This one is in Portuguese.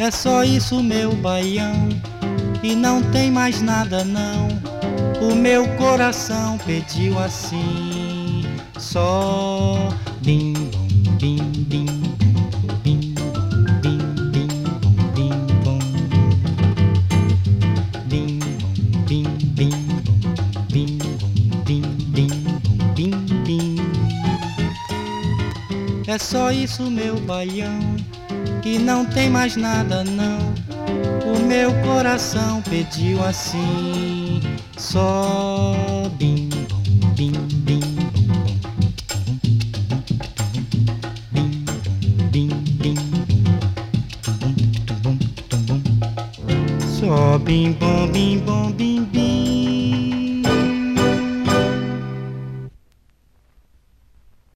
É só isso, meu baião, e não tem mais nada não. O meu coração pediu assim, só bim bom, bim bim bim bim bim bim bom, bim bom, bim bim bim bim bim bim bim. É só isso, meu baião, e não tem mais nada não. O meu coração pediu assim, só bim bom, bim bim bim bim bim, só bim bom, bim bom, bim bim.